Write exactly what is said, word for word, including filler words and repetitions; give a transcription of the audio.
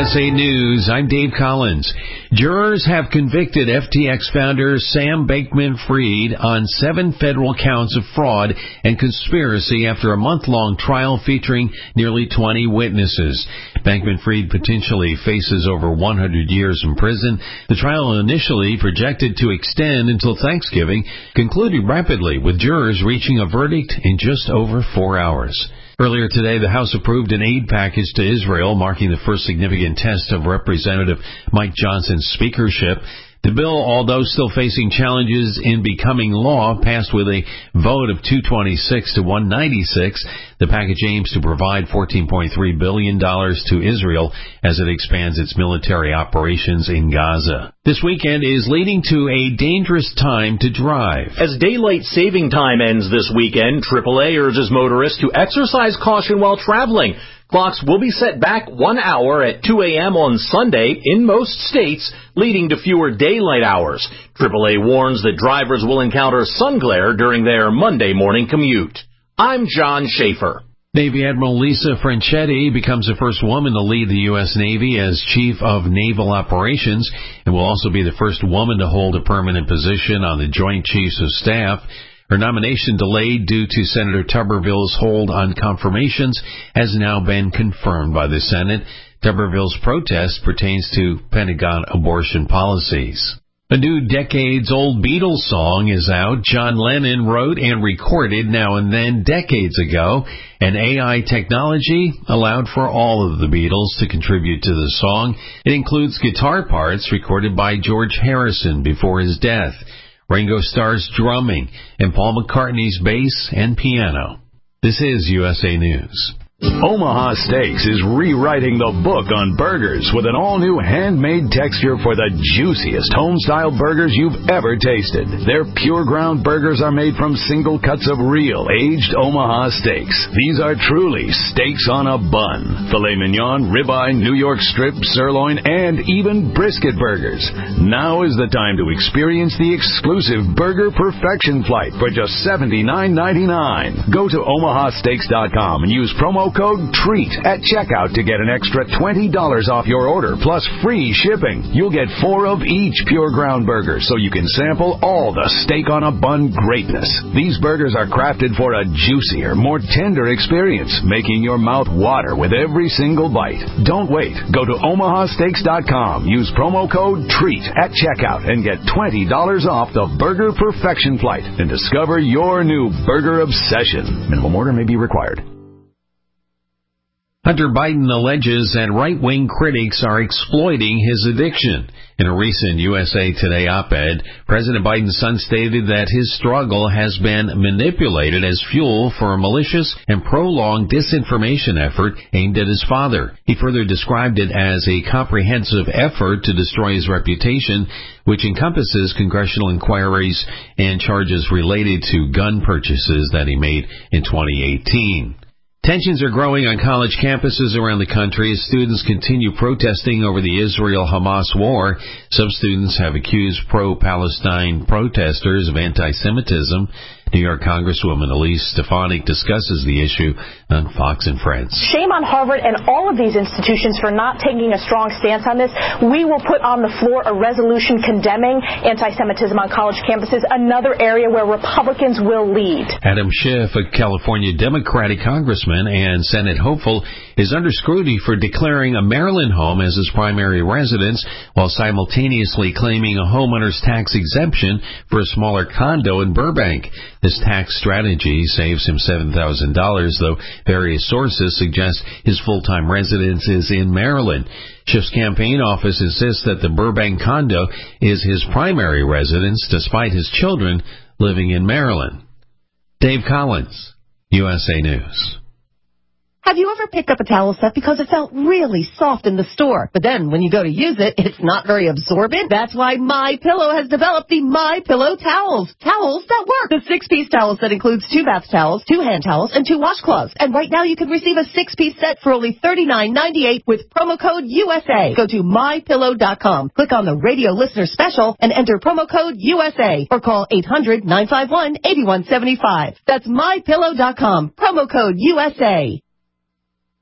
S A News, I'm Dave Collins. Jurors have convicted F T X founder Sam Bankman-Fried on seven federal counts of fraud and conspiracy after a month-long trial featuring nearly twenty witnesses. Bankman-Fried potentially faces over one hundred years in prison. The trial, initially projected to extend until Thanksgiving, concluded rapidly, with jurors reaching a verdict in just over four hours. Earlier today, the House approved an aid package to Israel, marking the first significant test of Representative Mike Johnson's speakership. The bill, although still facing challenges in becoming law, passed with a vote of two twenty-six to one ninety-six. The package aims to provide fourteen point three billion dollars to Israel as it expands its military operations in Gaza. This weekend is leading to a dangerous time to drive. As daylight saving time ends this weekend, triple A urges motorists to exercise caution while traveling. Clocks will be set back one hour at two a.m. on Sunday in most states, leading to fewer daylight hours. triple A warns that drivers will encounter sun glare during their Monday morning commute. I'm John Schaefer. Navy Admiral Lisa Franchetti becomes the first woman to lead the U S. Navy as Chief of Naval Operations and will also be the first woman to hold a permanent position on the Joint Chiefs of Staff. Her nomination, delayed due to Senator Tuberville's hold on confirmations, has now been confirmed by the Senate. Tuberville's protest pertains to Pentagon abortion policies. A new decades-old Beatles song is out. John Lennon wrote and recorded Now and Then decades ago, and A I technology allowed for all of the Beatles to contribute to the song. It includes guitar parts recorded by George Harrison before his death, Ringo Starr's drumming, and Paul McCartney's bass and piano. This is U S A News. Omaha Steaks is rewriting the book on burgers with an all-new handmade texture for the juiciest home-style burgers you've ever tasted. Their pure ground burgers are made from single cuts of real, aged Omaha steaks. These are truly steaks on a bun. Filet mignon, ribeye, New York strip, sirloin, and even brisket burgers. Now is the time to experience the exclusive Burger Perfection Flight for just seventy-nine ninety-nine. Go to omaha steaks dot com and use promo code TREAT at checkout to get an extra twenty dollars off your order plus free shipping. You'll get four of each pure ground burger so you can sample all the steak on a bun greatness. These burgers are crafted for a juicier, more tender experience, making your mouth water with every single bite. Don't wait. Go to omaha steaks dot com. Use promo code TREAT at checkout and get twenty dollars off the Burger Perfection Flight and discover your new burger obsession. Minimum order may be required. Hunter Biden alleges that right-wing critics are exploiting his addiction. In a recent U S A Today op-ed, President Biden's son stated that his struggle has been manipulated as fuel for a malicious and prolonged disinformation effort aimed at his father. He further described it as a comprehensive effort to destroy his reputation, which encompasses congressional inquiries and charges related to gun purchases that he made in twenty eighteen. Tensions are growing on college campuses around the country as students continue protesting over the Israel-Hamas war. Some students have accused pro-Palestine protesters of anti-Semitism. New York Congresswoman Elise Stefanik discusses the issue on Fox and Friends. Shame on Harvard and all of these institutions for not taking a strong stance on this. We will put on the floor a resolution condemning anti-Semitism on college campuses, another area where Republicans will lead. Adam Schiff, a California Democratic congressman and Senate hopeful, is under scrutiny for declaring a Maryland home as his primary residence while simultaneously claiming a homeowner's tax exemption for a smaller condo in Burbank. This tax strategy saves him seven thousand dollars, though various sources suggest his full-time residence is in Maryland. Schiff's campaign office insists that the Burbank condo is his primary residence, despite his children living in Maryland. Dave Collins, U S A News. Have you ever picked up a towel set because it felt really soft in the store, but then when you go to use it, it's not very absorbent? That's why MyPillow has developed the MyPillow towels. Towels that work. The six-piece towel set includes two bath towels, two hand towels, and two washcloths. And right now you can receive a six-piece set for only thirty-nine ninety-eight with promo code U S A. Go to my pillow dot com, click on the radio listener special, and enter promo code U S A, or call eight hundred nine five one eight one seven five. That's my pillow dot com, promo code U S A.